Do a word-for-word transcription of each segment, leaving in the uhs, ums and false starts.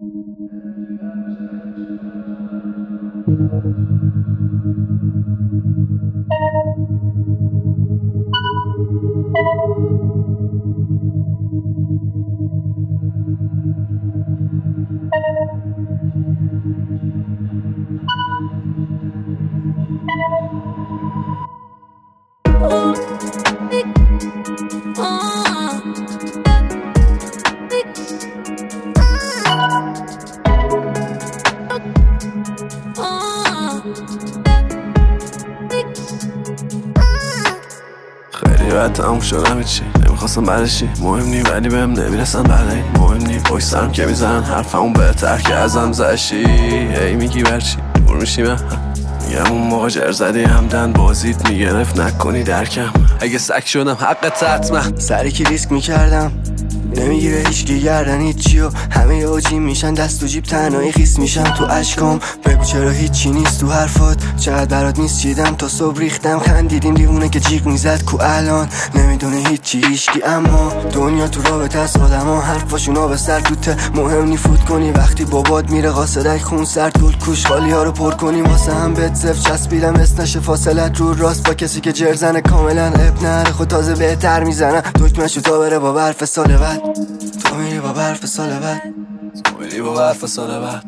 خیلی باید تموم شدم هیچی نمیخواستم بعدشی مهم نی ولی بهم نمیرسن بعدی مهم نی پشت سرم که میزنن حرفمون بهتر که ازم زشی هی میگی برچی دور میشی من میگم اون موقع جر زدی همدن بازیت میگرفت نکنی درکم اگه سک شدم حقت حتما سری که ریسک میکردم نمیگیره هیچکی گردن هیچی و همه اوجی میشن دست و جیب تنهایی خیس میشم تو اشکام بگو چرا هیچی نیست تو حرفات چقدر برات نیست چیدم تا صبح ریختم خندیدیم دیوونه که جیغ میزد کو الان نمیدونه هیچی هیچکی اما دنیا تو رابطه است آدما حرفاشون به سر توته مهم نی فوت کنی وقتی بابات میره قاصدک خون سرد گل کوش خالی ها رو پر کنی واسه هم بهت صفر چسبیدم اسنش فاصلت رو راست با کسی که جرزنه کاملا اب نره خود تازه بهتر میزنه دکمه‌شو تا بره با برف سال بعد تو میری با برف سال بعد تو میری با برف سال بعد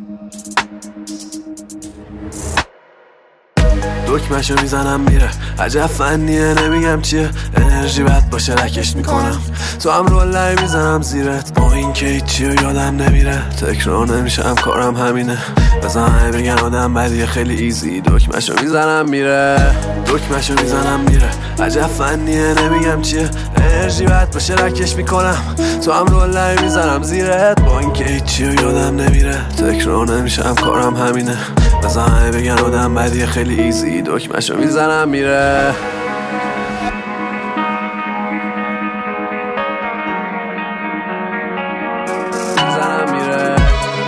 دکمه‌شو میزنم میره عجب فنیه نمیگم چیه انرژی بد باشه رکش میکنم تو هم رول میزنم زیرت با این که هیچی و یادم نمیره تکرار نمیشم کارم همینه بزن همه بگن آدم بدیه خیلی ایزی دکمه‌شو میزنم میره دکمه‌شو میزنم میره عجب فنیه نمیگم چیه انرژی بد باشه رکش میکنم تو هم رول میزنم زیرت با این که هیچی و یادم نمیره تکرار نمیشم کارم همینه بزن همه بگن آدم بدیه خیلی ایزی دکمه‌شو میزنم میره میزنم میره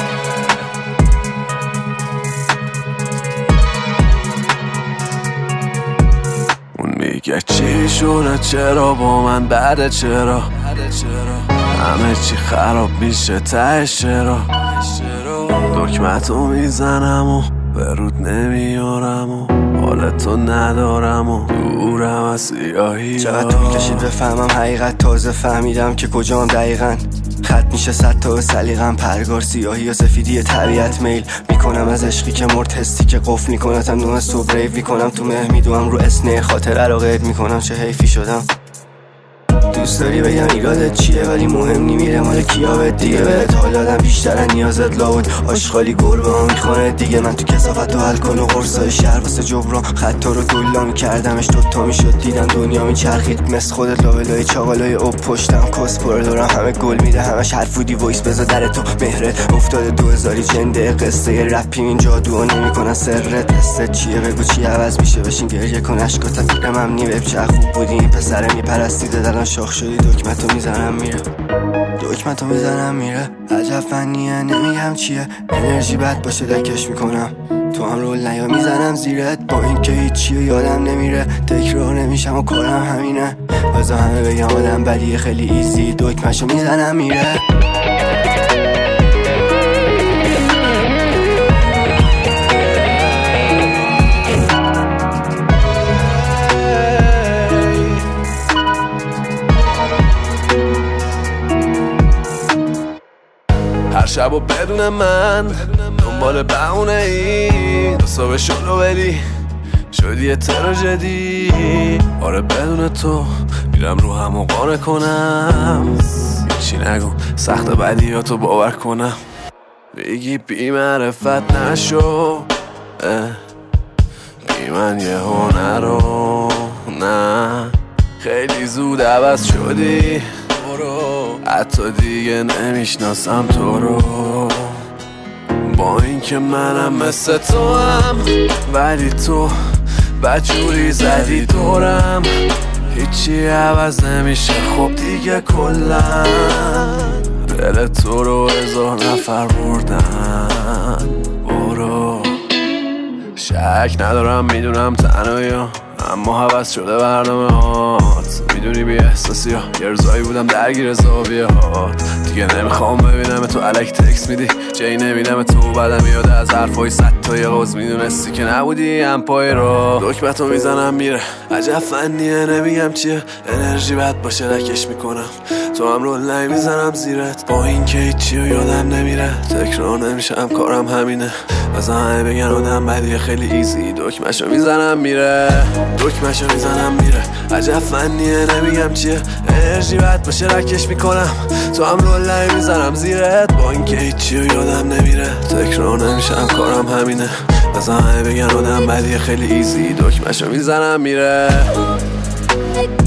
اون میگه چی شده چرا با من بعد چرا همه چی خراب میشه تهش چرا دکمه‌تو میزنم و به رود نمیارم و حالتو ندارم و دورم از سیاهی چقدر طول کشید بفهمم حقیقت تازه فهمیدم که کجام دقیقاً خط میشه صد تا سلیقم پرگار سیاهی یا سفیدی طبیعت میل میکنم از عشقی که مرد حسی که قفل میکنتم دونه صبح ریو میکنم تو مه میدوم رو اسنه خاطره رو قید میکنم چه حیفی شدم دوست داری بگم ایرادت چیه ولی مهم نمیره مال کیابت دیگه بهت حال دادم بیشتر نیازت لابد آشغالی گربه ها میخوانه دیگه من تو کسافت و الکل و قرصای شهر واسه جبران خطا رو دولا میکردمش دوتا میشد دیدم دنیا میچرخید مثل خودت لابلای چاقالای اوب پشتم کس پر دارم همه گل میده همش حرفودی وایس بذار در تو مهرت افتاده دو هزاری جنده قصه رپی این جادو نمیکنن سرت قصه چیه بگو چی عوض میشه بشین گریه کن اشکات فکرم هم نیمه چه خوب بودی این پسره میپرستیده دلان شاخ شدی دکمه‌تو میزنم میره دکمه‌تو میزنم میره عجب فنیه نمیگم چیه انرژی بد باشه دکش میکنم تو هم رول نیا میزنم زیرت با این که هیچی و یادم نمیره تکرار نمیشم و کارم همینه بذار همه بگم آدم بدیه خیلی ایزی دکمه‌شو میزنم میره هر شب و بدون من دنبال بهونه ای دو صبح شلو بدی شدی یه تراژدی آره بدون تو میرم رو همو قانع کنم چی نگو سخت بدیاتو باور کنم بگی بی معرفت نشو بی من یه هنر رو نه خیلی زود عوض شدی حتی دیگه نمیشناسم تو رو با اینکه منم مثل تو هم ولی تو بجوری زدی دورم هیچی عوض نمیشه خب دیگه کلن دل تو رو هزار نفر بردن برو شک ندارم میدونم تنهایی اما حوض شده برنامه هات. میدونی بی احساسی ها یه روزایی بودم درگیر زاویه هات. دیگه نمیخوام ببینم تو الک تکس میدی جایی نمیدم تو بعدم میاد از حرفای صد تا یه قوز. میدونستی که نبودی هم پای را دکمتو میزنم میره. عجب فنیه نمیگم چیه انرژی بد باشه رکش میکنم تو هم رول نمیزنم زیرت. با این که هیچی و یادم نمیره تکرار نمیشم کارم همینه. بزن همه بگن آدم بدیه خیلی ایزی دکمشو میزنم میره دکمشو میزنم میره. عجب فنیه نمیگم چیه انرژی بد باشه رکش میکنم تو هم رول نمیزنم زیرت. با این که هیچی و یادم نمیره تکرار نمیشم کارم همینه. بزن همه بگن آدم بدیه خیلی ایزی دکمشو میزنم میره.